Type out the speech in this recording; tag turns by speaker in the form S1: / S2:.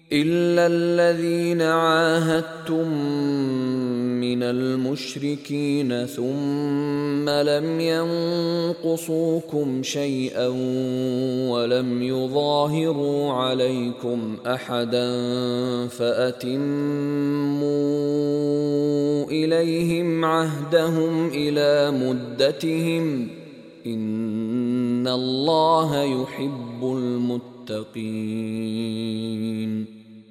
S1: إلا الذين عاهدتم من المشركين ثم لم ينقصوكم شيئا ولم يظاهروا عليكم أحدا فأتموا إليهم عهدهم إلى مدتهم إن الله يحب المتقين.